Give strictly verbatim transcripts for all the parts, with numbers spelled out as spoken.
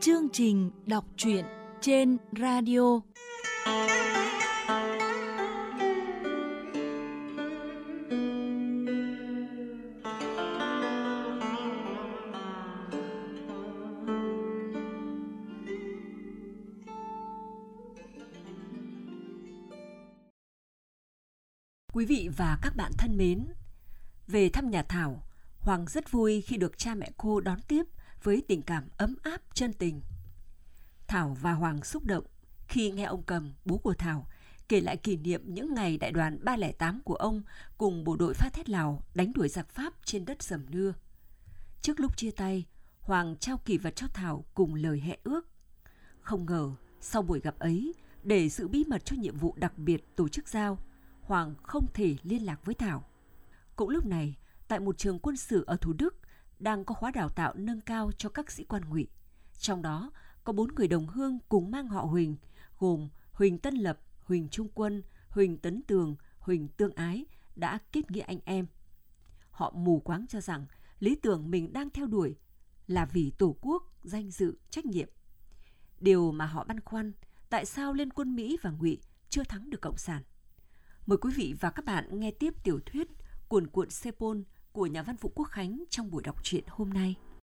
Chương trình đọc truyện trên radio. Quý vị và các bạn thân mến, về thăm nhà Thảo, Hoàng rất vui khi được cha mẹ cô đón tiếp với tình cảm ấm áp chân tình. Thảo và Hoàng xúc động khi nghe ông Cầm, bố của Thảo, kể lại kỷ niệm những ngày đại đoàn ba không tám của ông cùng bộ đội Phá Thét Lào đánh đuổi giặc Pháp trên đất Sầm Nưa. Trước lúc chia tay, Hoàng trao kỷ vật cho Thảo cùng lời hẹn ước. Không ngờ, sau buổi gặp ấy, để giữ bí mật cho nhiệm vụ đặc biệt tổ chức giao, Hoàng không thể liên lạc với Thảo. Cũng lúc này, tại một trường quân sự ở Thủ Đức, đang có khóa đào tạo nâng cao cho các sĩ quan ngụy. Trong đó, có bốn người đồng hương cùng mang họ Huỳnh, gồm Huỳnh Tân Lập, Huỳnh Trung Quân, Huỳnh Tấn Tường, Huỳnh Tương Ái đã kết nghĩa anh em. Họ mù quáng cho rằng lý tưởng mình đang theo đuổi là vì Tổ quốc, danh dự, trách nhiệm. Điều mà họ băn khoăn, tại sao Liên quân Mỹ và Ngụy chưa thắng được Cộng sản? Mời quý vị và các bạn nghe tiếp tiểu thuyết Cuồn cuộn Sepol của nhà văn Vũ Quốc Khánh trong buổi đọc truyện hôm nay.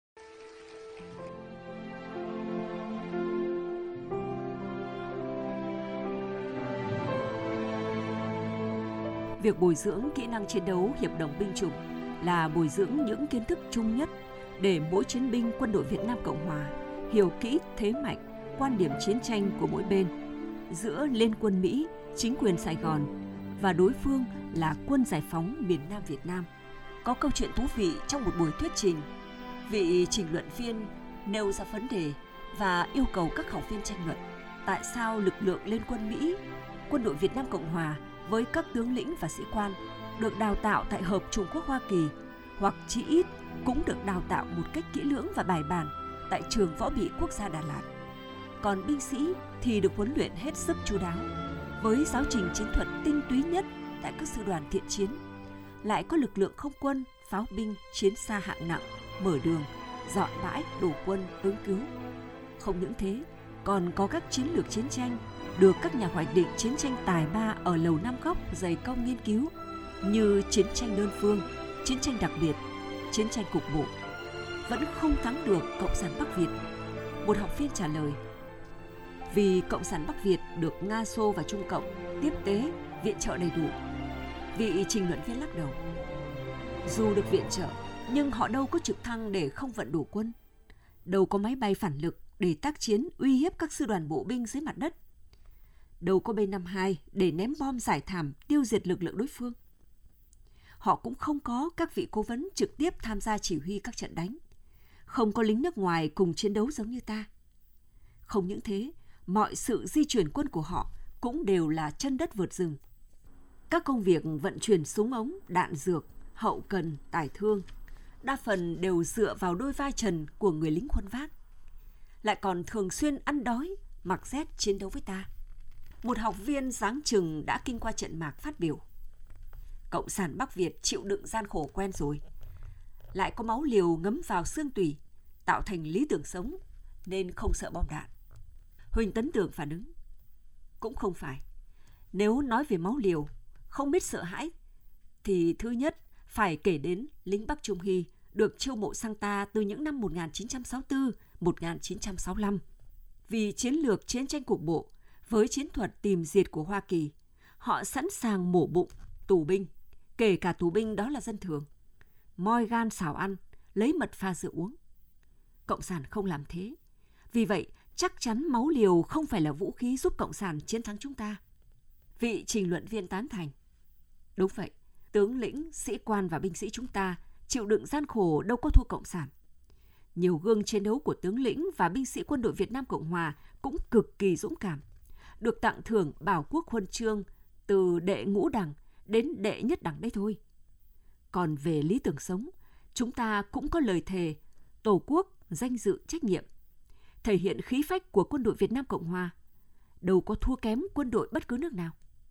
Việc bồi dưỡng kỹ năng chiến đấu hiệp đồng binh chủng là bồi dưỡng những kiến thức chung nhất để mỗi chiến binh quân đội Việt Nam Cộng Hòa hiểu kỹ thế mạnh, quan điểm chiến tranh của mỗi bên giữa Liên quân Mỹ, chính quyền Sài Gòn và đối phương là Quân Giải phóng miền Nam Việt Nam. Có câu chuyện thú vị trong một buổi thuyết trình. Vị trình luận viên nêu ra vấn đề và yêu cầu các học viên tranh luận tại sao lực lượng Liên quân Mỹ, quân đội Việt Nam Cộng Hòa với các tướng lĩnh và sĩ quan được đào tạo tại Hợp Chủng Quốc Hoa Kỳ hoặc chí ít cũng được đào tạo một cách kỹ lưỡng và bài bản tại trường Võ bị Quốc gia Đà Lạt. Còn binh sĩ thì được huấn luyện hết sức chu đáo với giáo trình chiến thuật tinh túy nhất tại các sư đoàn thiện chiến, lại có lực lượng không quân, pháo binh, chiến xa hạng nặng, mở đường, dọn bãi, đổ quân, ứng cứu. Không những thế, còn có các chiến lược chiến tranh được các nhà hoạch định chiến tranh tài ba ở Lầu Năm Góc dày công nghiên cứu, như chiến tranh đơn phương, chiến tranh đặc biệt, chiến tranh cục bộ. Vẫn không thắng được Cộng sản Bắc Việt. Một học viên trả lời: vì Cộng sản Bắc Việt được Nga, Xô và Trung Cộng tiếp tế, viện trợ đầy đủ. Vị trình luận viên lắc đầu: dù được viện trợ, nhưng họ đâu có trực thăng để không vận đủ quân, đâu có máy bay phản lực để tác chiến uy hiếp các sư đoàn bộ binh dưới mặt đất, đâu có B năm mươi hai để ném bom giải thảm tiêu diệt lực lượng đối phương. Họ cũng không có các vị cố vấn trực tiếp tham gia chỉ huy các trận đánh, không có lính nước ngoài cùng chiến đấu giống như ta. Không những thế, mọi sự di chuyển quân của họ cũng đều là chân đất vượt rừng. Các công việc vận chuyển súng ống, đạn dược, hậu cần, tải thương đa phần đều dựa vào đôi vai trần của người lính khuân vác, lại còn thường xuyên ăn đói, mặc rét chiến đấu với ta. Một học viên dáng chừng đã kinh qua trận mạc phát biểu: Cộng sản Bắc Việt chịu đựng gian khổ quen rồi, lại có máu liều ngấm vào xương tủy, tạo thành lý tưởng sống nên không sợ bom đạn. Huỳnh Tấn Tường phản ứng: cũng không phải. Nếu nói về máu liều, không biết sợ hãi, thì thứ nhất phải kể đến lính Bắc Trung Hy được chiêu mộ sang ta từ những năm một nghìn chín trăm sáu mươi tư đến một nghìn chín trăm sáu mươi lăm. Vì chiến lược chiến tranh cục bộ với chiến thuật tìm diệt của Hoa Kỳ, họ sẵn sàng mổ bụng tù binh, kể cả tù binh đó là dân thường, moi gan xào ăn, lấy mật pha rượu uống. Cộng sản không làm thế. Vì vậy, chắc chắn máu liều không phải là vũ khí giúp Cộng sản chiến thắng chúng ta. Vị trình luận viên tán thành: đúng vậy, tướng lĩnh, sĩ quan và binh sĩ chúng ta chịu đựng gian khổ đâu có thua Cộng sản. Nhiều gương chiến đấu của tướng lĩnh và binh sĩ quân đội Việt Nam Cộng Hòa cũng cực kỳ dũng cảm, được tặng thưởng Bảo Quốc Huân Chương từ đệ ngũ đẳng đến đệ nhất đẳng đấy thôi. Còn về lý tưởng sống, chúng ta cũng có lời thề Tổ quốc, danh dự, trách nhiệm, thể hiện khí phách của quân đội Việt Nam Cộng Hòa, đâu có thua kém quân đội bất cứ nước nào.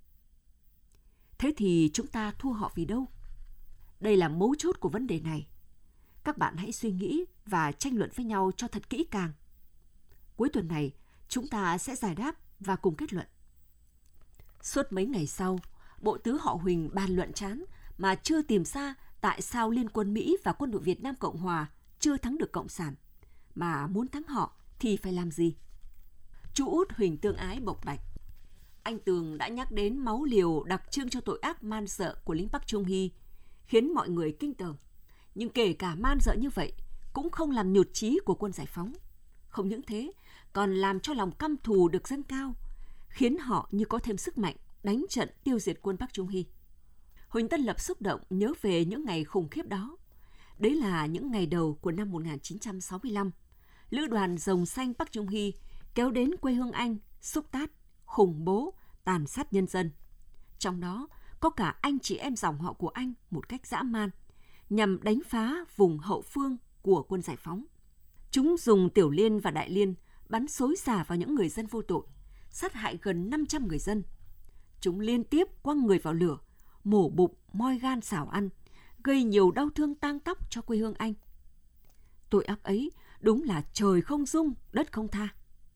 Thế thì chúng ta thua họ vì đâu? Đây là mấu chốt của vấn đề này. Các bạn hãy suy nghĩ và tranh luận với nhau cho thật kỹ càng. Cuối tuần này, chúng ta sẽ giải đáp và cùng kết luận. Suốt mấy ngày sau, bộ tứ họ Huỳnh bàn luận chán mà chưa tìm ra tại sao Liên quân Mỹ và quân đội Việt Nam Cộng Hòa chưa thắng được Cộng sản, mà muốn thắng họ thì phải làm gì? Chú út Huỳnh Tương Ái bộc bạch. Anh Tường đã nhắc đến máu liều đặc trưng cho tội ác man dợ của lính Park Chung Hee, khiến mọi người kinh tởm. Nhưng kể cả man dợ như vậy, cũng không làm nhụt chí của quân giải phóng. Không những thế, còn làm cho lòng căm thù được dâng cao, khiến họ như có thêm sức mạnh đánh trận tiêu diệt quân Park Chung Hee. Huỳnh Tân Lập xúc động nhớ về những ngày khủng khiếp đó. Đấy là những ngày đầu của năm một nghìn chín trăm sáu mươi lăm. Lữ đoàn Rồng Xanh Park Chung Hee kéo đến quê hương anh, xúc tát, khủng bố, tàn sát nhân dân. Trong đó có cả anh chị em dòng họ của anh một cách dã man, nhằm đánh phá vùng hậu phương của quân giải phóng. Chúng dùng tiểu liên và đại liên bắn xối xả vào những người dân vô tội, sát hại gần năm trăm người dân. Chúng liên tiếp quăng người vào lửa, mổ bụng, moi gan xào ăn, gây nhiều đau thương tang tóc cho quê hương anh. Tội ác ấy đúng là trời không dung, đất không tha.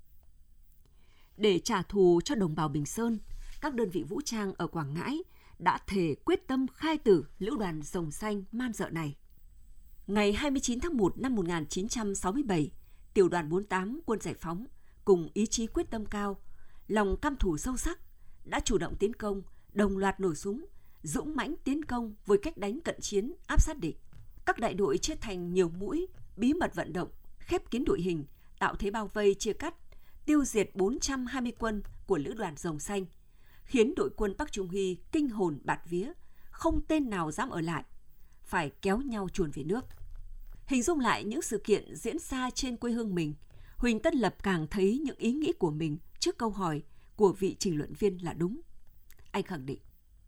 Để trả thù cho đồng bào Bình Sơn, các đơn vị vũ trang ở Quảng Ngãi đã thề quyết tâm khai tử lữ đoàn Rồng Xanh man dợ này. Ngày hai mươi chín tháng một năm một nghìn chín trăm sáu mươi bảy, tiểu đoàn bốn mươi tám quân giải phóng cùng ý chí quyết tâm cao, lòng căm thù sâu sắc đã chủ động tiến công, đồng loạt nổ súng, dũng mãnh tiến công với cách đánh cận chiến áp sát địch. Các đại đội chia thành nhiều mũi, bí mật vận động, khép kín đội hình, tạo thế bao vây chia cắt, tiêu diệt bốn trăm hai mươi quân của lữ đoàn Rồng Xanh, khiến đội quân Park Chung Hee kinh hồn bạt vía, không tên nào dám ở lại, phải kéo nhau chuồn về nước. Hình dung lại những sự kiện diễn ra trên quê hương mình, Huỳnh Tân Lập càng thấy những ý nghĩ của mình trước câu hỏi của vị trình luận viên là đúng. Anh khẳng định,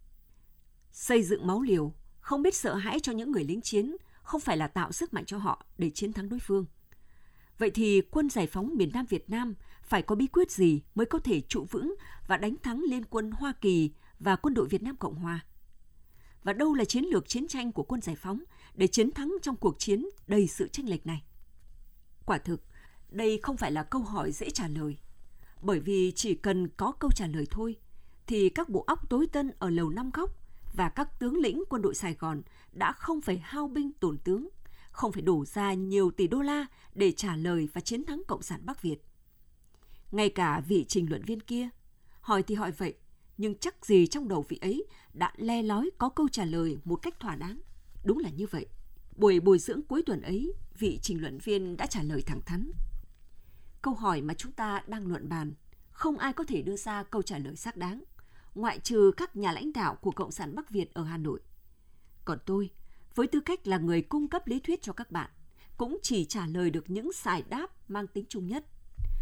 xây dựng máu liều, không biết sợ hãi cho những người lính chiến, không phải là tạo sức mạnh cho họ để chiến thắng đối phương. Vậy thì quân giải phóng miền Nam Việt Nam phải có bí quyết gì mới có thể trụ vững và đánh thắng Liên quân Hoa Kỳ và quân đội Việt Nam Cộng Hòa? Và đâu là chiến lược chiến tranh của quân giải phóng để chiến thắng trong cuộc chiến đầy sự chênh lệch này? Quả thực, đây không phải là câu hỏi dễ trả lời. Bởi vì chỉ cần có câu trả lời thôi, thì các bộ óc tối tân ở Lầu Năm Góc và các tướng lĩnh quân đội Sài Gòn đã không phải hao binh tổn tướng, không phải đổ ra nhiều tỷ đô la để trả lời và chiến thắng Cộng sản Bắc Việt. Ngay cả vị trình luận viên kia, hỏi thì hỏi vậy, nhưng chắc gì trong đầu vị ấy đã le lói có câu trả lời một cách thỏa đáng. Đúng là như vậy. Buổi bồi dưỡng cuối tuần ấy, vị trình luận viên đã trả lời thẳng thắn. Câu hỏi mà chúng ta đang luận bàn, không ai có thể đưa ra câu trả lời xác đáng, ngoại trừ các nhà lãnh đạo của Cộng sản Bắc Việt ở Hà Nội. Còn tôi, với tư cách là người cung cấp lý thuyết cho các bạn, cũng chỉ trả lời được những giải đáp mang tính chung nhất.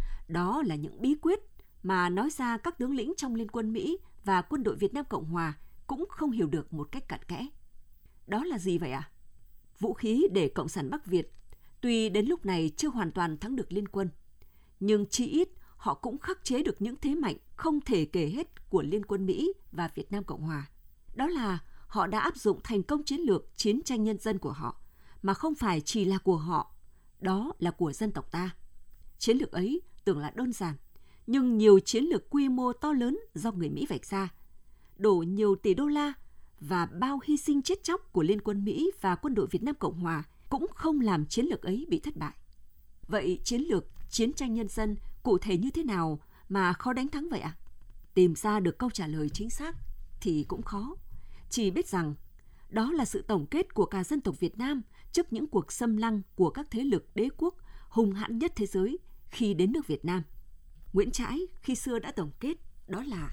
Đó là những bí quyết mà nói ra các tướng lĩnh trong Liên quân Mỹ và quân đội Việt Nam Cộng Hòa cũng không hiểu được một cách cặn kẽ. Đó là gì vậy ạ? À? Vũ khí để Cộng sản Bắc Việt tuy đến lúc này chưa hoàn toàn thắng được Liên quân, nhưng chí ít họ cũng khắc chế được những thế mạnh không thể kể hết của Liên quân Mỹ và Việt Nam Cộng Hòa. Đó là họ đã áp dụng thành công chiến lược chiến tranh nhân dân của họ, mà không phải chỉ là của họ, đó là của dân tộc ta. Chiến lược ấy tưởng là đơn giản, nhưng nhiều chiến lược quy mô to lớn do người Mỹ vạch ra, đổ nhiều tỷ đô la và bao hy sinh chết chóc của Liên quân Mỹ và quân đội Việt Nam Cộng Hòa cũng không làm chiến lược ấy bị thất bại. Vậy chiến lược chiến tranh nhân dân cụ thể như thế nào mà khó đánh thắng vậy ạ? À? Tìm ra được câu trả lời chính xác thì cũng khó. Chỉ biết rằng đó là sự tổng kết của cả dân tộc Việt Nam trước những cuộc xâm lăng của các thế lực đế quốc hung hãn nhất thế giới khi đến nước Việt Nam. Nguyễn Trãi khi xưa đã tổng kết đó là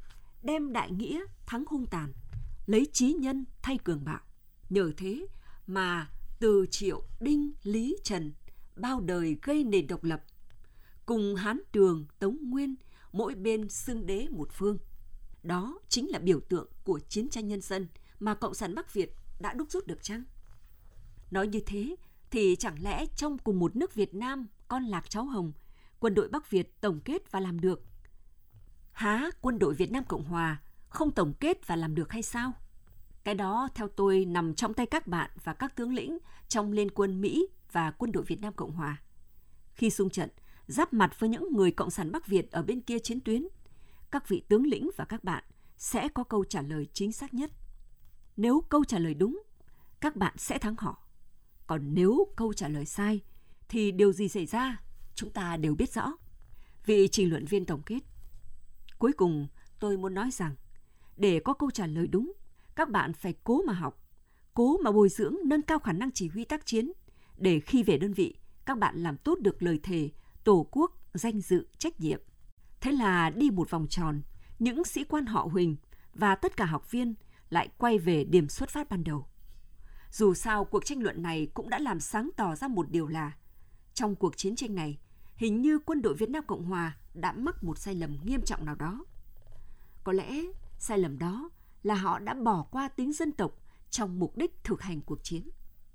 đem đại nghĩa thắng hung tàn, lấy trí nhân thay cường bạo. Nhờ thế mà Từ Triệu, Đinh, Lý, Trần bao đời gây nền độc lập, cùng Hán Đường, Tống Nguyên, mỗi bên xưng đế một phương. Đó chính là biểu tượng của chiến tranh nhân dân mà Cộng sản Bắc Việt đã đúc rút được chăng? Nói như thế thì chẳng lẽ trong cùng một nước Việt Nam con lạc cháu hồng, quân đội Bắc Việt tổng kết và làm được? Há quân đội Việt Nam Cộng Hòa không tổng kết và làm được hay sao? Cái đó theo tôi nằm trong tay các bạn và các tướng lĩnh trong Liên quân Mỹ và quân đội Việt Nam Cộng Hòa. Khi xung trận, giáp mặt với những người Cộng sản Bắc Việt ở bên kia chiến tuyến, các vị tướng lĩnh và các bạn sẽ có câu trả lời chính xác nhất. Nếu câu trả lời đúng, các bạn sẽ thắng họ. Còn nếu câu trả lời sai, thì điều gì xảy ra, chúng ta đều biết rõ. Vị trình luận viên tổng kết. Cuối cùng, tôi muốn nói rằng, để có câu trả lời đúng, các bạn phải cố mà học, cố mà bồi dưỡng nâng cao khả năng chỉ huy tác chiến, để khi về đơn vị, các bạn làm tốt được lời thề, tổ quốc, danh dự, trách nhiệm. Thế là đi một vòng tròn, những sĩ quan họ Huỳnh và tất cả học viên lại quay về điểm xuất phát ban đầu. Dù sao, cuộc tranh luận này cũng đã làm sáng tỏ ra một điều là, trong cuộc chiến tranh này, hình như quân đội Việt Nam Cộng Hòa đã mắc một sai lầm nghiêm trọng nào đó. Có lẽ sai lầm đó là họ đã bỏ qua tính dân tộc trong mục đích thực hành cuộc chiến.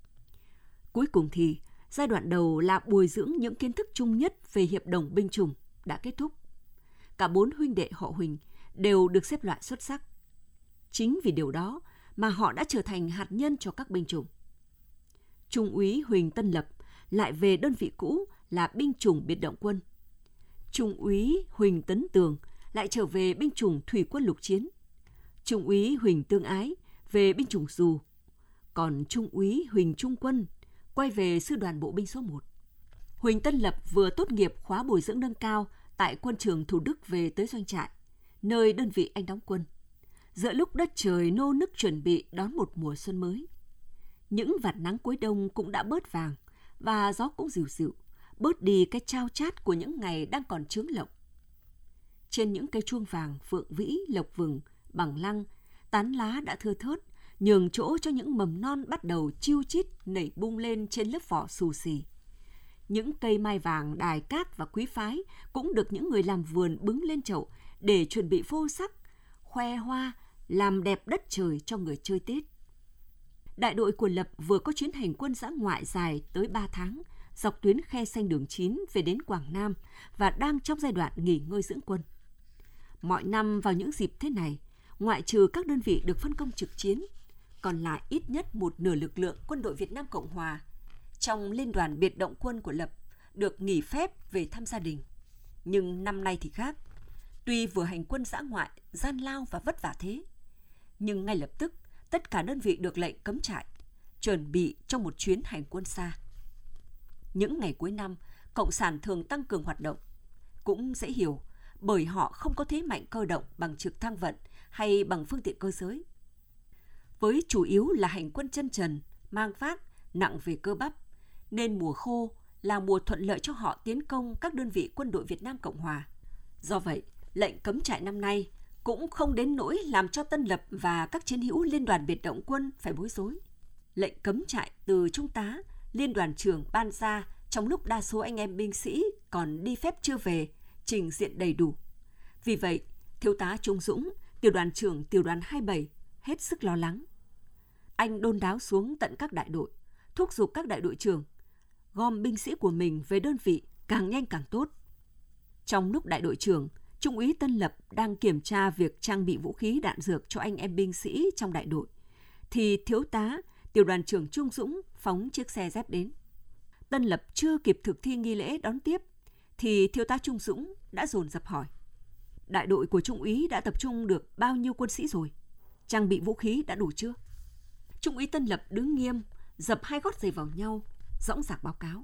Cuối cùng thì, giai đoạn đầu là bồi dưỡng những kiến thức chung nhất về hiệp đồng binh chủng đã kết thúc. Cả bốn huynh đệ họ Huỳnh đều được xếp loại xuất sắc. Chính vì điều đó mà họ đã trở thành hạt nhân cho các binh chủng. Trung úy Huỳnh Tân Lập lại về đơn vị cũ là binh chủng biệt động quân. Trung úy Huỳnh Tấn Tường lại trở về binh chủng thủy quân lục chiến. Trung úy Huỳnh Tương Ái về binh chủng dù. Còn Trung úy Huỳnh Trung Quân quay về sư đoàn bộ binh số một. Huỳnh Tân Lập vừa tốt nghiệp khóa bồi dưỡng nâng cao tại quân trường Thủ Đức về tới doanh trại, nơi đơn vị anh đóng quân, giữa lúc đất trời nô nức chuẩn bị đón một mùa xuân mới. Những vạt nắng cuối đông cũng đã bớt vàng và gió cũng dịu dịu, bớt đi cái chao chát của những ngày đang còn chướng lộng. Trên những cây chuông vàng, phượng vĩ, lộc vừng, bằng lăng, tán lá đã thưa thớt, nhường chỗ cho những mầm non bắt đầu chiu chít nảy bung lên trên lớp vỏ xù xì. Những cây mai vàng, đài cát và quý phái cũng được những người làm vườn bứng lên chậu để chuẩn bị phô sắc, khoe hoa, làm đẹp đất trời cho người chơi Tết. Đại đội của Lập vừa có chuyến hành quân dã ngoại dài tới ba tháng, dọc tuyến khe xanh đường chín về đến Quảng Nam và đang trong giai đoạn nghỉ ngơi dưỡng quân. Mọi năm vào những dịp thế này, ngoại trừ các đơn vị được phân công trực chiến, còn lại ít nhất một nửa lực lượng quân đội Việt Nam Cộng Hòa trong liên đoàn biệt động quân của Lập được nghỉ phép về thăm gia đình. Nhưng năm nay thì khác. Tuy vừa hành quân dã ngoại, gian lao và vất vả thế, nhưng ngay lập tức tất cả đơn vị được lệnh cấm trại, chuẩn bị cho một chuyến hành quân xa. Những ngày cuối năm, Cộng sản thường tăng cường hoạt động. Cũng dễ hiểu, bởi họ không có thế mạnh cơ động bằng trực thăng vận hay bằng phương tiện cơ giới. Với chủ yếu là hành quân chân trần, mang vác, nặng về cơ bắp, nên mùa khô là mùa thuận lợi cho họ tiến công các đơn vị quân đội Việt Nam Cộng Hòa. Do vậy, lệnh cấm trại năm nay cũng không đến nỗi làm cho Tân Lập và các chiến hữu liên đoàn biệt động quân phải bối rối. Lệnh cấm trại từ Trung tá, liên đoàn trưởng ban ra trong lúc đa số anh em binh sĩ còn đi phép chưa về, trình diện đầy đủ. Vì vậy, Thiếu tá Trung Dũng, tiểu đoàn trưởng tiểu đoàn hai mươi bảy, hết sức lo lắng. Anh đôn đáo xuống tận các đại đội, thúc giục các đại đội trưởng gom binh sĩ của mình về đơn vị càng nhanh càng tốt. Trong lúc đại đội trưởng, Trung úy Tân Lập đang kiểm tra việc trang bị vũ khí đạn dược cho anh em binh sĩ trong đại đội, thì thiếu tá, tiểu đoàn trưởng Trung Dũng phóng chiếc xe dép đến. Tân Lập chưa kịp thực thi nghi lễ đón tiếp, thì thiếu tá Trung Dũng đã dồn dập hỏi: đại đội của Trung úy đã tập trung được bao nhiêu quân sĩ rồi? Trang bị vũ khí đã đủ chưa? Trung úy Tân Lập đứng nghiêm, dập hai gót giày vào nhau, dõng dạc báo cáo: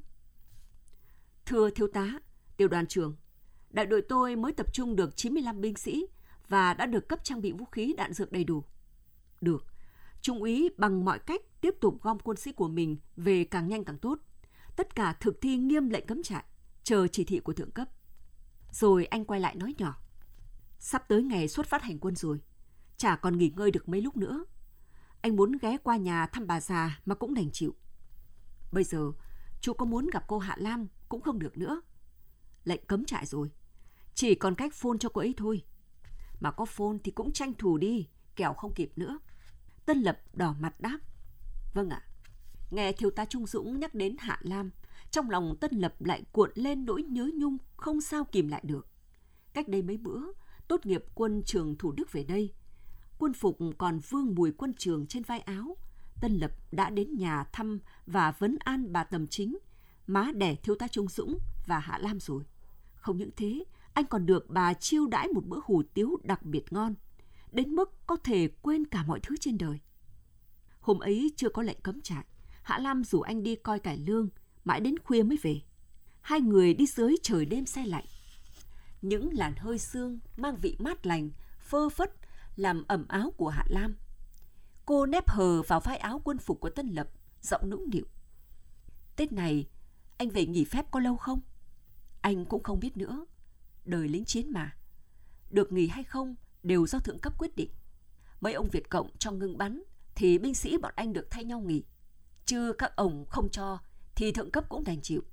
thưa thiếu tá, tiểu đoàn trưởng, đại đội tôi mới tập trung được chín mươi lăm binh sĩ và đã được cấp trang bị vũ khí đạn dược đầy đủ. Được, Trung úy bằng mọi cách tiếp tục gom quân sĩ của mình về càng nhanh càng tốt. Tất cả thực thi nghiêm lệnh cấm trại, chờ chỉ thị của thượng cấp. Rồi anh quay lại nói nhỏ: sắp tới ngày xuất phát hành quân rồi, chả còn nghỉ ngơi được mấy lúc nữa. Anh muốn ghé qua nhà thăm bà già mà cũng đành chịu. Bây giờ, chú có muốn gặp cô Hạ Lam cũng không được nữa. Lệnh cấm trại rồi, chỉ còn cách phone cho cô ấy thôi. Mà có phone thì cũng tranh thủ đi, kẻo không kịp nữa. Tân Lập đỏ mặt đáp: vâng ạ. Nghe thiếu tá Trung Dũng nhắc đến Hạ Lam, trong lòng Tân Lập lại cuộn lên nỗi nhớ nhung không sao kìm lại được. Cách đây mấy bữa, tốt nghiệp quân trường Thủ Đức về đây, quân phục còn vương mùi quân trường trên vai áo, Tân Lập đã đến nhà thăm và vấn an bà Tầm Chính, má đẻ thiếu tá Trung Dũng và Hạ Lam rồi. Không những thế, anh còn được bà chiêu đãi một bữa hủ tiếu đặc biệt ngon, đến mức có thể quên cả mọi thứ trên đời. Hôm ấy chưa có lệnh cấm trại, Hạ Lam rủ anh đi coi cải lương, mãi đến khuya mới về. Hai người đi dưới trời đêm se lạnh. Những làn hơi sương mang vị mát lành, phơ phất làm ẩm áo của Hạ Lam. Cô nép hờ vào vai áo quân phục của Tân Lập, giọng nũng nịu. Tết này, anh về nghỉ phép có lâu không? Anh cũng không biết nữa. Đời lính chiến mà. Được nghỉ hay không đều do thượng cấp quyết định. Mấy ông Việt Cộng cho ngưng bắn thì binh sĩ bọn anh được thay nhau nghỉ. Chứ các ông không cho thì thượng cấp cũng đành chịu.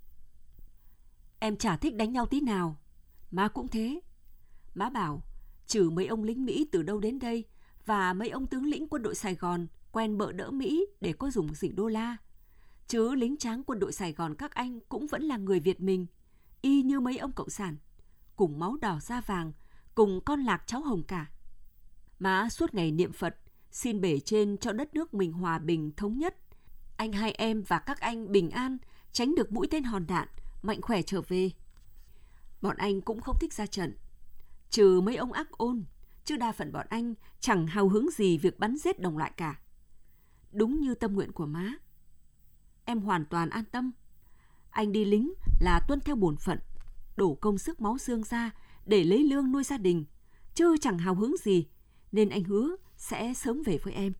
Em chả thích đánh nhau tí nào. Má cũng thế. Má bảo trừ mấy ông lính Mỹ từ đâu đến đây và mấy ông tướng lĩnh quân đội Sài Gòn quen bợ đỡ Mỹ để có dùng xỉnh đô la, chứ lính tráng quân đội Sài Gòn các anh cũng vẫn là người Việt mình, y như mấy ông cộng sản, cùng máu đỏ da vàng, cùng con lạc cháu hồng cả. Má suốt ngày niệm Phật, xin bể trên cho đất nước mình hòa bình thống nhất, anh hai em và các anh bình an, tránh được mũi tên hòn đạn, mạnh khỏe trở về. Bọn anh cũng không thích ra trận, trừ mấy ông ác ôn, chứ đa phần bọn anh chẳng hào hứng gì việc bắn giết đồng loại cả. Đúng như tâm nguyện của má. Em hoàn toàn an tâm. Anh đi lính là tuân theo bổn phận, đổ công sức máu xương ra để lấy lương nuôi gia đình, chứ chẳng hào hứng gì, nên anh hứa sẽ sớm về với em.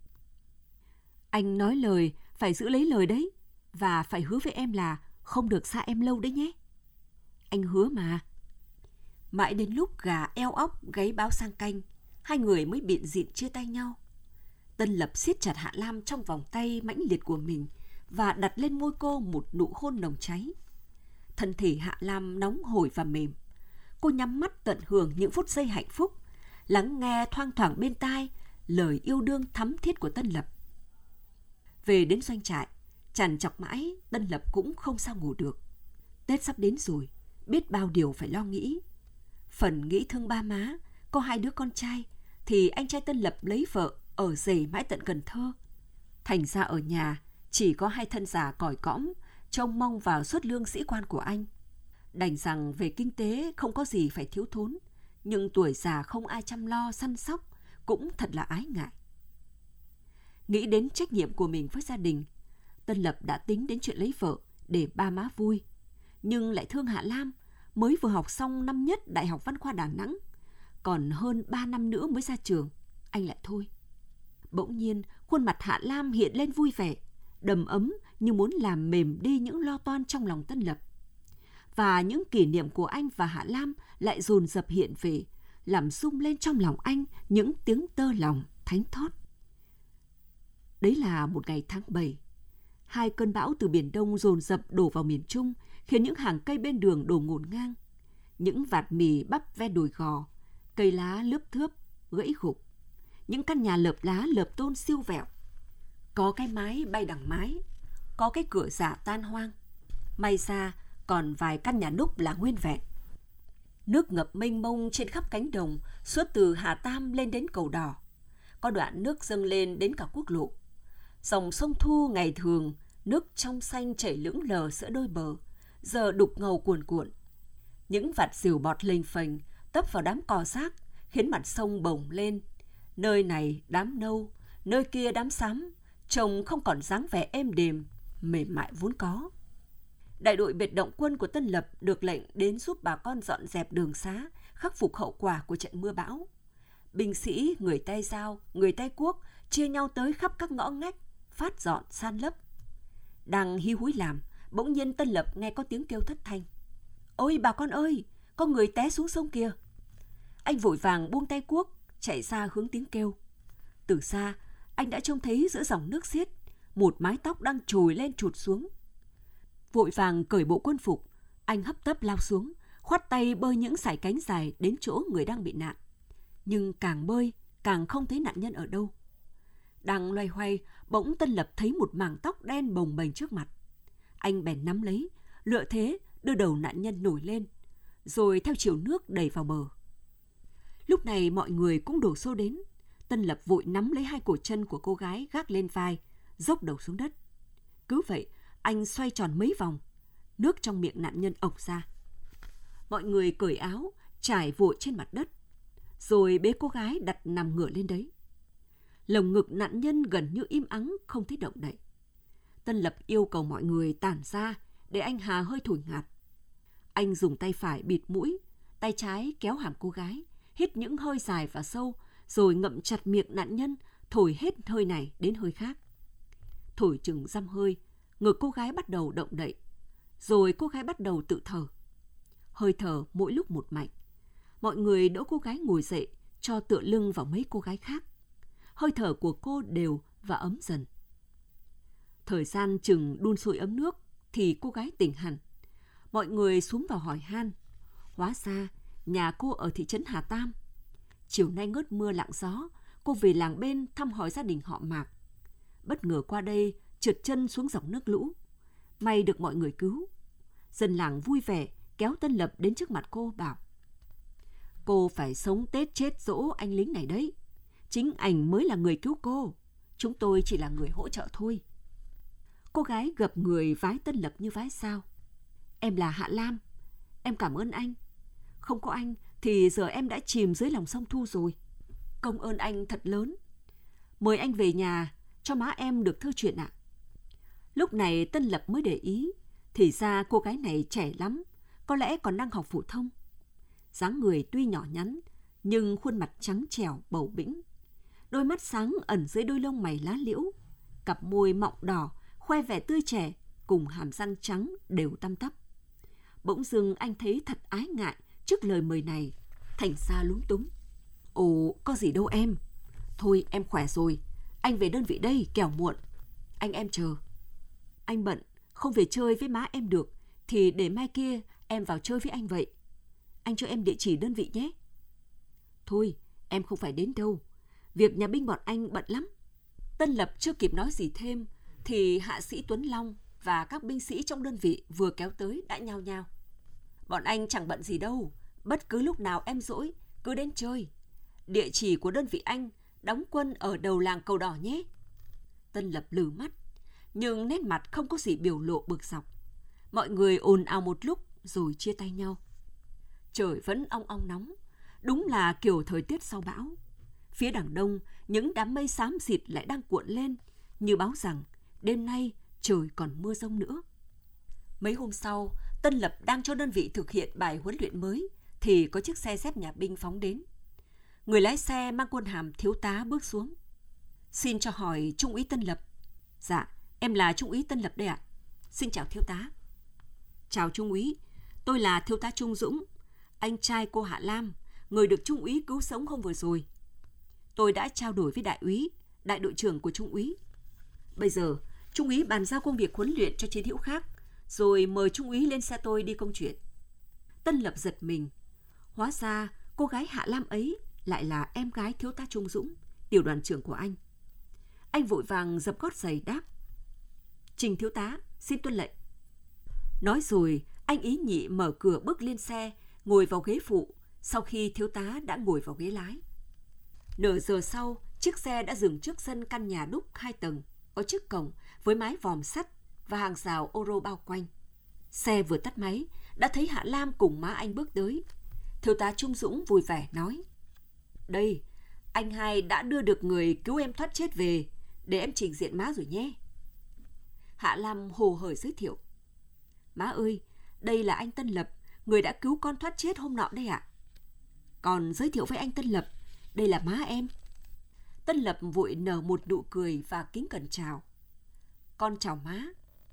Anh nói lời phải giữ lấy lời đấy, và phải hứa với em là không được xa em lâu đấy nhé. Anh hứa mà. Mãi đến lúc gà eo óc gáy báo sang canh, hai người mới biện diện chia tay nhau. Tân Lập siết chặt Hạ Lam trong vòng tay mãnh liệt của mình và đặt lên môi cô một nụ hôn nồng cháy. Thân thể Hạ Lam nóng hổi và mềm. Cô nhắm mắt tận hưởng những phút giây hạnh phúc, lắng nghe thoang thoảng bên tai lời yêu đương thắm thiết của Tân Lập. Về đến doanh trại, trằn trọc mãi, Tân Lập cũng không sao ngủ được. Tết sắp đến rồi, biết bao điều phải lo nghĩ. Phần nghĩ thương ba má, có hai đứa con trai, thì anh trai Tân Lập lấy vợ ở rể mãi tận Cần Thơ. Thành ra ở nhà chỉ có hai thân già còi cõng, trông mong vào suất lương sĩ quan của anh. Đành rằng về kinh tế không có gì phải thiếu thốn, nhưng tuổi già không ai chăm lo săn sóc cũng thật là ái ngại. Nghĩ đến trách nhiệm của mình với gia đình, Tân Lập đã tính đến chuyện lấy vợ để ba má vui, nhưng lại thương Hạ Lam, mới vừa học xong năm nhất Đại học Văn khoa Đà Nẵng, còn hơn ba năm nữa mới ra trường, anh lại thôi. Bỗng nhiên, khuôn mặt Hạ Lam hiện lên vui vẻ, đầm ấm như muốn làm mềm đi những lo toan trong lòng Tân Lập. Và những kỷ niệm của anh và Hạ Lam lại dồn dập hiện về, làm rung lên trong lòng anh những tiếng tơ lòng thánh thót. Đấy là một ngày tháng bảy. Hai cơn bão từ Biển Đông dồn dập đổ vào miền Trung, khiến những hàng cây bên đường đổ ngổn ngang. Những vạt mì bắp ven đồi gò, cây lá lướp thướp, gãy gục. Những căn nhà lợp lá lợp tôn siêu vẹo. Có cái mái bay đằng mái, có cái cửa giả tan hoang. May ra còn vài căn nhà núc là nguyên vẹn. Nước ngập mênh mông trên khắp cánh đồng, suốt từ Hà Tam lên đến Cầu Đỏ. Có đoạn nước dâng lên đến cả quốc lộ. Dòng sông Thu ngày thường, nước trong xanh chảy lững lờ giữa đôi bờ, giờ đục ngầu cuồn cuộn. Những vạt rìu bọt lênh phềnh tấp vào đám cỏ rác, khiến mặt sông bồng lên. Nơi này đám nâu, nơi kia đám xám, trông không còn dáng vẻ êm đềm, mềm mại vốn có. Đại đội biệt động quân của Tân Lập được lệnh đến giúp bà con dọn dẹp đường xá, khắc phục hậu quả của trận mưa bão. Binh sĩ, người tay dao, người tay cuốc chia nhau tới khắp các ngõ ngách, phát dọn san lấp. Đang hí húi làm, bỗng nhiên Tân Lập nghe có tiếng kêu thất thanh. Ôi bà con ơi, có người té xuống sông kìa. Anh vội vàng buông tay cuốc, chạy ra hướng tiếng kêu. Từ xa, anh đã trông thấy giữa dòng nước xiết, một mái tóc đang trồi lên trụt xuống. Vội vàng cởi bộ quân phục, anh hấp tấp lao xuống, khoát tay bơi những sải cánh dài đến chỗ người đang bị nạn. Nhưng càng bơi, càng không thấy nạn nhân ở đâu. Đang loay hoay, bỗng Tân Lập thấy một mảng tóc đen bồng bềnh trước mặt. Anh bèn nắm lấy, lựa thế đưa đầu nạn nhân nổi lên, rồi theo chiều nước đẩy vào bờ. Lúc này mọi người cũng đổ xô đến. Tân Lập vội nắm lấy hai cổ chân của cô gái gác lên vai, dốc đầu xuống đất. Cứ vậy, anh xoay tròn mấy vòng, nước trong miệng nạn nhân ộc ra. Mọi người cởi áo, trải vội trên mặt đất, rồi bế cô gái đặt nằm ngửa lên đấy. Lồng ngực nạn nhân gần như im ắng, không thấy động đậy. Tân Lập yêu cầu mọi người tản ra để anh hà hơi thổi ngạt. Anh dùng tay phải bịt mũi, tay trái kéo hàm cô gái, hít những hơi dài và sâu, rồi ngậm chặt miệng nạn nhân, thổi hết hơi này đến hơi khác. Thổi chừng dăm hơi, ngực cô gái bắt đầu động đậy, rồi cô gái bắt đầu tự thở. Hơi thở mỗi lúc một mạnh. Mọi người đỡ cô gái ngồi dậy, cho tựa lưng vào mấy cô gái khác. Hơi thở của cô đều và ấm dần. Thời gian chừng đun sôi ấm nước thì cô gái tỉnh hẳn. Mọi người xuống vào hỏi han. Hóa ra nhà cô ở thị trấn Hà Tam. Chiều nay ngớt mưa lặng gió, cô về làng bên thăm hỏi gia đình họ Mạc. Bất ngờ qua đây trượt chân xuống dòng nước lũ. May được mọi người cứu. Dân làng vui vẻ kéo Tân Lập đến trước mặt cô bảo: cô phải sống Tết chết dỗ anh lính này đấy. Chính ảnh mới là người cứu cô. Chúng tôi chỉ là người hỗ trợ thôi. Cô gái gập người vái Tân Lập như vái sao. Em là Hạ Lam. Em cảm ơn anh. Không có anh thì giờ em đã chìm dưới lòng sông Thu rồi. Công ơn anh thật lớn. Mời anh về nhà cho má em được thơ chuyện ạ. Lúc này Tân Lập mới để ý, thì ra cô gái này trẻ lắm, có lẽ còn đang học phổ thông. Dáng người tuy nhỏ nhắn, nhưng khuôn mặt trắng trẻo bầu bĩnh. Đôi mắt sáng ẩn dưới đôi lông mày lá liễu, cặp môi mọng đỏ, khoe vẻ tươi trẻ, cùng hàm răng trắng đều tăm tắp. Bỗng dưng anh thấy thật ái ngại trước lời mời này, thành ra lúng túng. Ồ, có gì đâu em. Thôi em khỏe rồi, anh về đơn vị đây kẻo muộn. Anh em chờ. Anh bận, không về chơi với má em được, thì để mai kia em vào chơi với anh vậy. Anh cho em địa chỉ đơn vị nhé. Thôi, em không phải đến đâu. Việc nhà binh bọn anh bận lắm. Tân Lập chưa kịp nói gì thêm, thì hạ sĩ Tuấn Long và các binh sĩ trong đơn vị vừa kéo tới đã nhao nhao. Bọn anh chẳng bận gì đâu. Bất cứ lúc nào em rỗi, cứ đến chơi. Địa chỉ của đơn vị anh đóng quân ở đầu làng Cầu Đỏ nhé. Tân Lập lừ mắt, nhưng nét mặt không có gì biểu lộ bực dọc. Mọi người ồn ào một lúc rồi chia tay nhau. Trời vẫn ong ong nóng, đúng là kiểu thời tiết sau bão. Phía đằng đông, những đám mây xám xịt lại đang cuộn lên, như báo rằng đêm nay trời còn mưa giông nữa. Mấy hôm sau, Tân Lập đang cho đơn vị thực hiện bài huấn luyện mới, thì có chiếc xe dép nhà binh phóng đến. Người lái xe mang quân hàm thiếu tá bước xuống. Xin cho hỏi Trung úy Tân Lập. Dạ, em là Trung úy Tân Lập đây ạ. Xin chào thiếu tá. Chào Trung úy, tôi là thiếu tá Trung Dũng, anh trai cô Hạ Lam, người được Trung úy cứu sống hôm vừa rồi. Tôi đã trao đổi với đại úy, đại đội trưởng của Trung úy. Bây giờ, Trung úy bàn giao công việc huấn luyện cho chiến hữu khác, rồi mời Trung úy lên xe tôi đi công chuyện. Tân Lập giật mình. Hóa ra cô gái Hạ Lam ấy lại là em gái thiếu tá Trung Dũng, tiểu đoàn trưởng của anh. Anh vội vàng dập gót giày đáp: Trình thiếu tá, xin tuân lệnh. Nói rồi, anh ý nhị mở cửa bước lên xe, ngồi vào ghế phụ, sau khi thiếu tá đã ngồi vào ghế lái. Nửa giờ sau, chiếc xe đã dừng trước sân căn nhà đúc hai tầng, có chiếc cổng với mái vòm sắt và hàng rào ô rô bao quanh. Xe vừa tắt máy, đã thấy Hạ Lam cùng má anh bước tới. Thiếu tá Trung Dũng vui vẻ nói: Đây, anh hai đã đưa được người cứu em thoát chết về, để em trình diện má rồi nhé. Hạ Lam hồ hởi giới thiệu: Má ơi, đây là anh Tân Lập, người đã cứu con thoát chết hôm nọ đây ạ. Còn giới thiệu với anh Tân Lập, đây là má em. Tân Lập vội nở một nụ cười và kính cẩn chào. Con chào má.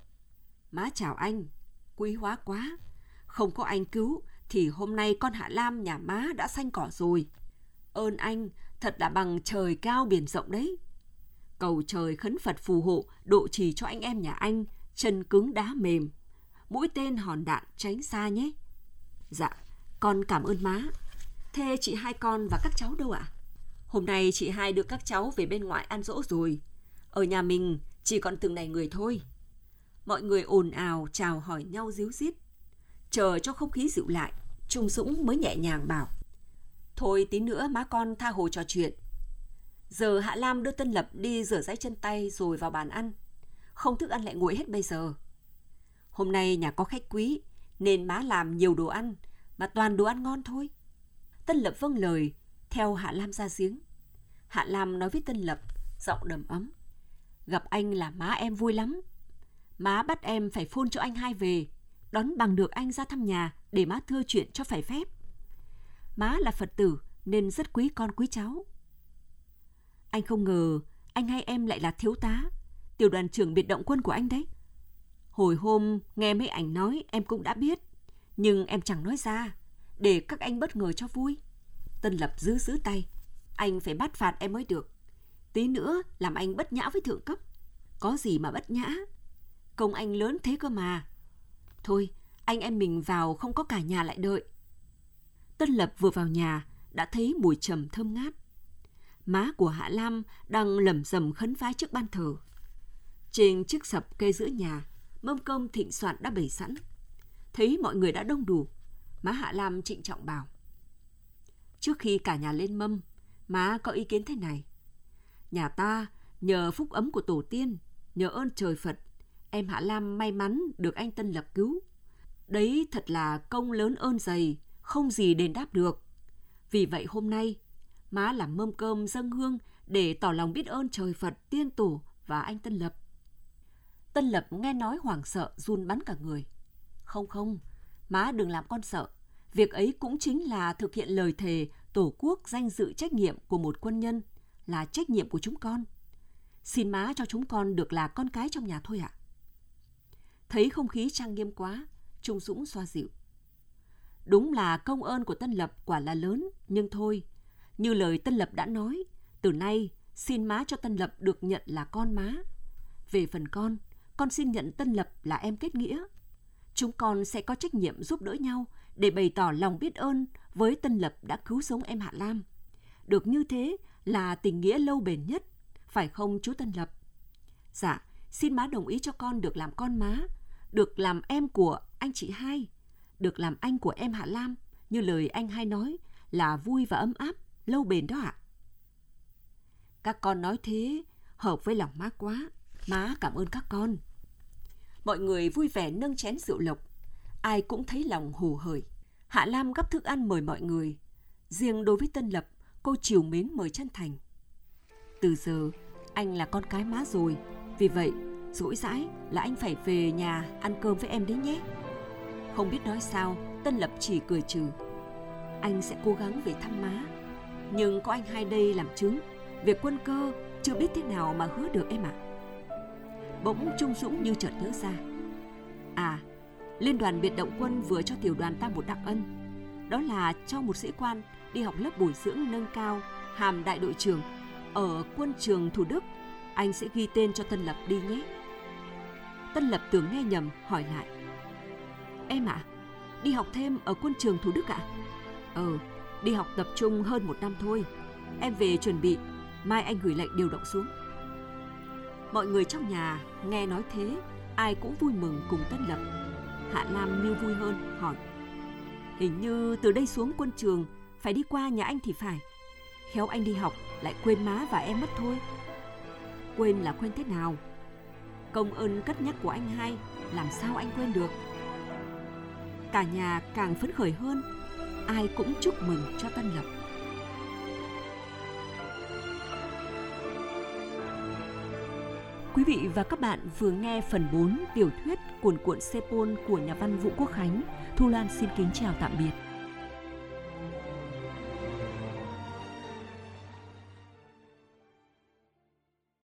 Má chào anh, quý hóa quá. Không có anh cứu thì hôm nay con Hạ Lam nhà má đã xanh cỏ rồi. Ơn anh, thật là bằng trời cao biển rộng đấy. Cầu trời khấn Phật phù hộ, độ trì cho anh em nhà anh, chân cứng đá mềm, mũi tên hòn đạn tránh xa nhé. Dạ, con cảm ơn má. Thế chị hai con và các cháu đâu ạ? Hôm nay chị hai đưa các cháu về bên ngoài ăn dỗ rồi. Ở nhà mình chỉ còn từng này người thôi. Mọi người ồn ào chào hỏi nhau ríu rít. Chờ cho không khí dịu lại, Trung Dũng mới nhẹ nhàng bảo: Thôi tí nữa má con tha hồ trò chuyện. Giờ Hạ Lam đưa Tân Lập đi rửa ráy chân tay rồi vào bàn ăn. Không thức ăn lại nguội hết bây giờ. Hôm nay nhà có khách quý nên má làm nhiều đồ ăn, mà toàn đồ ăn ngon thôi. Tân Lập vâng lời, theo Hạ Lam ra giếng. Hạ Lam nói với Tân Lập, giọng đầm ấm. Gặp anh là má em vui lắm. Má bắt em phải phone cho anh hai về, đón bằng được anh ra thăm nhà để má thưa chuyện cho phải phép. Má là Phật tử nên rất quý con quý cháu. Anh không ngờ anh hai em lại là thiếu tá, tiểu đoàn trưởng biệt động quân của anh đấy. Hồi hôm nghe mấy ảnh nói em cũng đã biết, nhưng em chẳng nói ra, để các anh bất ngờ cho vui. Tân Lập giữ giữ tay. Anh phải bắt phạt em mới được. Tí nữa làm anh bất nhã với thượng cấp. Có gì mà bất nhã, công anh lớn thế cơ mà. Thôi, anh em mình vào không có cả nhà lại đợi. Tân Lập vừa vào nhà đã thấy mùi trầm thơm ngát. Má của Hạ Lam đang lẩm rẩm khấn vái trước ban thờ. Trên chiếc sập kê giữa nhà, mâm cơm thịnh soạn đã bày sẵn. Thấy mọi người đã đông đủ, má Hạ Lam trịnh trọng bảo. Trước khi cả nhà lên mâm, má có ý kiến thế này. Nhà ta nhờ phúc ấm của tổ tiên, nhờ ơn trời Phật, em Hạ Lam may mắn được anh Tân Lập cứu. Đấy thật là công lớn ơn dày, không gì đền đáp được. Vì vậy hôm nay, má làm mâm cơm dâng hương để tỏ lòng biết ơn trời Phật, tiên tổ và anh Tân Lập. Tân Lập nghe nói hoảng sợ, run bắn cả người. Không không, má đừng làm con sợ. Việc ấy cũng chính là thực hiện lời thề tổ quốc, danh dự, trách nhiệm của một quân nhân, là trách nhiệm của chúng con. Xin má cho chúng con được là con cái trong nhà thôi ạ. Thấy không khí trang nghiêm quá, Trung Dũng xoa dịu. Đúng là công ơn của Tân Lập quả là lớn, nhưng thôi, như lời Tân Lập đã nói, từ nay xin má cho Tân Lập được nhận là con má. Về phần con, con xin nhận Tân Lập là em kết nghĩa. Chúng con sẽ có trách nhiệm giúp đỡ nhau để bày tỏ lòng biết ơn với Tân Lập đã cứu sống em Hạ Lam. Được như thế là tình nghĩa lâu bền nhất, phải không chú Tân Lập? Dạ, xin má đồng ý cho con được làm con má, được làm em của anh chị hai, được làm anh của em Hạ Lam, như lời anh hai nói là vui và ấm áp, lâu bền đó ạ. Các con nói thế, hợp với lòng má quá, má cảm ơn các con. Mọi người vui vẻ nâng chén rượu lộc, ai cũng thấy lòng hồ hởi. Hạ Lam gắp thức ăn mời mọi người. Riêng đối với Tân Lập, cô trìu mến mời chân thành. Từ giờ, anh là con cái má rồi, vì vậy, rỗi rãi là anh phải về nhà ăn cơm với em đấy nhé. Không biết nói sao, Tân Lập chỉ cười trừ. Anh sẽ cố gắng về thăm má, nhưng có anh hai đây làm chứng, việc quân cơ chưa biết thế nào mà hứa được em ạ. À. Bỗng Trung Dũng như chợt nhớ ra. À, Liên đoàn biệt động quân vừa cho tiểu đoàn ta một đặc ân. Đó là cho một sĩ quan đi học lớp bồi dưỡng nâng cao hàm đại đội trưởng ở quân trường Thủ Đức. Anh sẽ ghi tên cho Tân Lập đi nhé. Tân Lập tưởng nghe nhầm, hỏi lại. Em ạ, à, đi học thêm ở quân trường Thủ Đức ạ? À? Ờ, đi học tập trung hơn một năm thôi. Em về chuẩn bị, mai anh gửi lệnh điều động xuống. Mọi người trong nhà nghe nói thế, ai cũng vui mừng cùng Tân Lập. Hạ Lam như vui hơn, hỏi. Hình như từ đây xuống quân trường phải đi qua nhà anh thì phải. Khéo anh đi học lại quên má và em mất thôi. Quên là quên thế nào? Công ơn cất nhắc của anh hai, làm sao anh quên được? Cả nhà càng phấn khởi hơn, ai cũng chúc mừng cho Tân Lập. Quý vị và các bạn vừa nghe phần bốn tiểu thuyết Cuồn cuộn Sepol của nhà văn Vũ Quốc Khánh. Thu Lan xin kính chào tạm biệt.